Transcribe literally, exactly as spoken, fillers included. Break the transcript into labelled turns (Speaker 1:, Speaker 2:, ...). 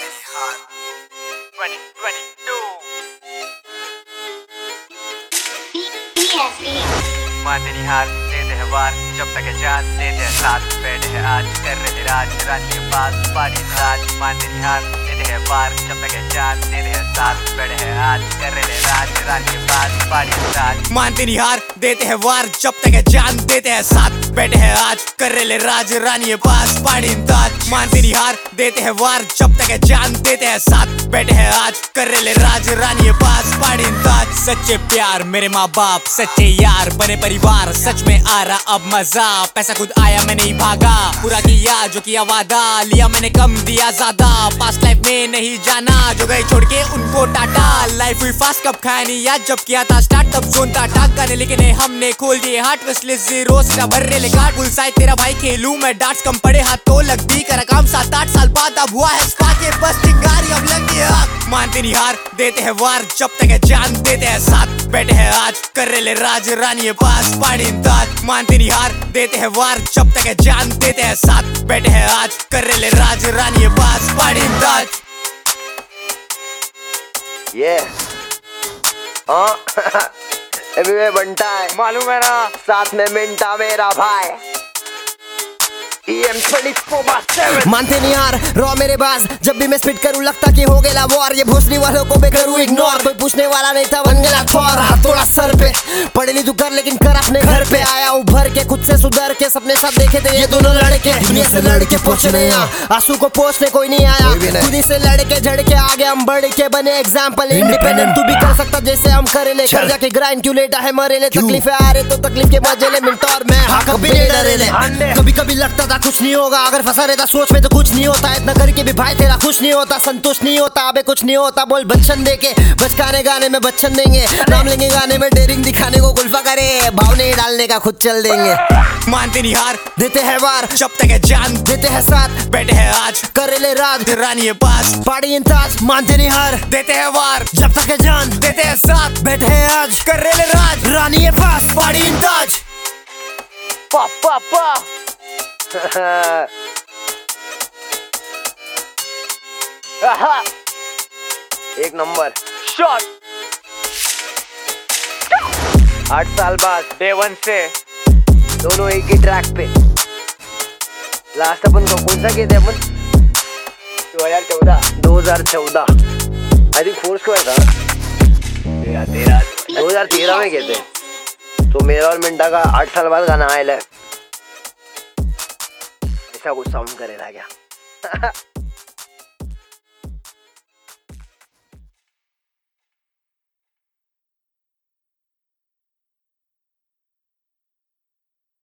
Speaker 1: मांदनी हार देते हैं वार जब तक है जान देते हैं साथ बैठे हैं आज कर रहे राज रानी के पास पानी राज मांदनी हार देते हैं वार जब तक है जान देते हैं साथ बैठे हैं आज कर रहे राज रानी के पास पानी राज मांदनी हार देते हैं वार जब तक है जान देते हैं साथ बैठे हैं आज कर रहे राज रानी के पास पानी ताज मांदनी हार देते हैं वार जब तक है जान देते हैं साथ बैठे हैं आज कर रहे राज रानी के पास पानी ताज सच्चे प्यार मेरे माँ बाप सच्चे यार बने परिवार सच में आ रहा अब मजा पैसा खुद आया मैं नहीं भागा पूरा किया जो किया वादा लिया मैंने कम दिया ज्यादा पास्ट लाइफ में नहीं जाना जो गए छोड़ के उनको टाटा लाइफ हुई फास्ट कब खाया नहीं याद जब किया था स्टार्ट तब जोन था टाक गाने लेकिन हमने खोल दिए हार्ट वेस्टलेस जीरो से भर रहे लेकर फुल साइड तेरा भाई खेलूं मैं डार्ट्स कम पड़े हाथ तो लग दी करा काम सात आठ साल बाद अब हुआ है स्पा के बस चिंगारी अब लग गई आग मानते नहीं हार देते हैं वार जब तक है जान देते हैं साथ बैठे हैं आज कर रहे राज रानी के पास पानी ताज मानते नहीं हार देते हैं वार जब तक है जान देते हैं साथ बैठे हैं आज कर रहे राज रानी के पास पानी ताज
Speaker 2: ये हाँ अभी मैं बनता है
Speaker 1: मालूम है ना
Speaker 2: साथ में मिंटा मेरा भाई
Speaker 3: मानते नहीं यार रॉ मेरे बाज जब भी मैं स्पिट करूं लगता कि हो गया वॉर ये भोसड़ी वालों को मैं करूं इग्नोर कोई पूछने वाला नहीं था बन गया थोड़ा थोड़ा सर पे पढ़े ली तू कर लेकिन कर अपने घर पे आया उभर के खुद से सुधर के सपने सब देखे थे ये दोनों लड़के दुनिया से लड़के पहुंचने यहाँ आंसू को पोछने कोई नहीं आया खुद से लड़के झड़ के आगे हम बढ़ के बने एग्जाम्पल इंडिपेंडेंट तू भी कर सकता जैसे हम करे ले कर जाके ग्राइंड क्यों लेटा है मरे ले तकलीफें आ रहे तो तकलीफ के मजे ले मिलता और मैं हाँ कभी नहीं डरे ले कभी कभी लगता था कुछ नहीं होगा अगर फंसा रहता सोच में तो कुछ नहीं होता इतना करके भी भाई तेरा खुश नहीं होता संतुष्ट नहीं होता अबे कुछ नहीं होता बोल बच्चन देके बचकाने गाने में बच्चन देंगे नाम लेंगे गाने में डेरिंग दिखाने को गुल्फा करे भाव नहीं डालने का खुद चल देंगे
Speaker 1: मानते नहीं हार
Speaker 3: देते हैं वार
Speaker 1: जब तक है जान
Speaker 3: देते हैं साथ
Speaker 1: बैठे हैं आज
Speaker 3: कर ले राज
Speaker 1: रानी के पास
Speaker 3: पाड़ी इंताज मानते नहीं हार
Speaker 1: देते हैं वार
Speaker 3: जब तक है जान
Speaker 1: देते हैं साथ
Speaker 3: बैठे हैं आज
Speaker 1: कर रहे राज
Speaker 3: रानी के पास पाड़ी इंताज
Speaker 2: पा पा पा एक नंबर
Speaker 1: शॉट
Speaker 2: आठ साल बाद
Speaker 1: डे वन से
Speaker 2: दोनों एक ही ट्रैक पे लास्ट अपन को कौन सा कहते अपन
Speaker 1: दो हजार चौदह
Speaker 2: दो हजार चौदह आई थिंक फोर्स को था
Speaker 1: तेरह तेरह
Speaker 2: दो हजार तेरह में कहते तो मेरा और मिंटा का आठ साल बाद गाना आया है ऐसा कुछ साउंड करेगा क्या